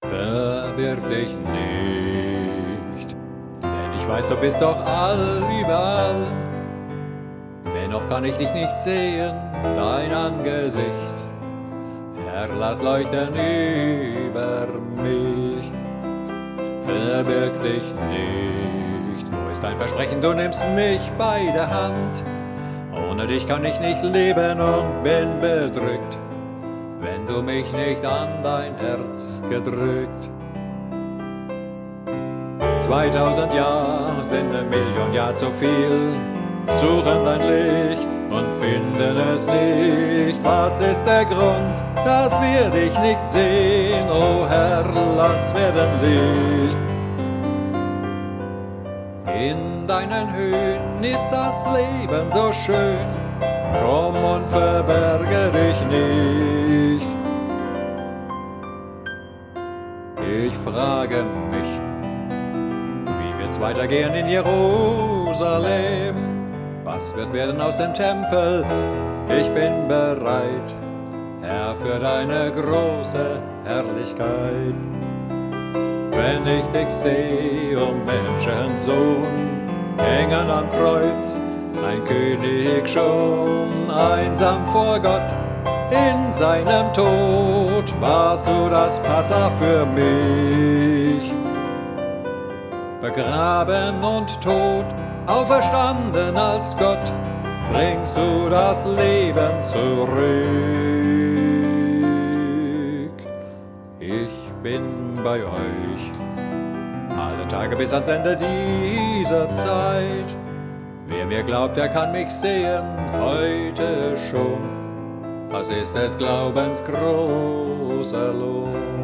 Verbirg dich nicht, denn ich weiß, du bist doch überall. Dennoch kann ich dich nicht sehen, dein Angesicht. Herr, lass leuchten über mich. Verbirg dich nicht, wo ist dein Versprechen, du nimmst mich bei der Hand. Ohne dich kann ich nicht leben und bin bedrückt, wenn du mich nicht an dein Herz gedrückt. 2000 Jahre sind 1.000.000 Jahre zu viel, suchen dein Licht und finden es nicht. Was ist der Grund, dass wir dich nicht sehen? O Herr, lass werden Licht. In deinen Höhen ist das Leben so schön, komm und verberge dich nicht. Ich frage mich, wie wird's weitergehen in Jerusalem? Was wird werden aus dem Tempel? Ich bin bereit, Herr, für deine große Herrlichkeit. Wenn ich dich sehe, o Menschensohn, hängen am Kreuz, ein König schon, einsam vor Gott, in seinem Tod warst du das Passa für mich. Begraben und tot, auferstanden als Gott, bringst du das Leben zurück. Ich bin bei euch alle Tage bis ans Ende dieser Zeit. Wer mir glaubt, der kann mich sehen, heute schon. Das ist des Glaubens großer Lohn.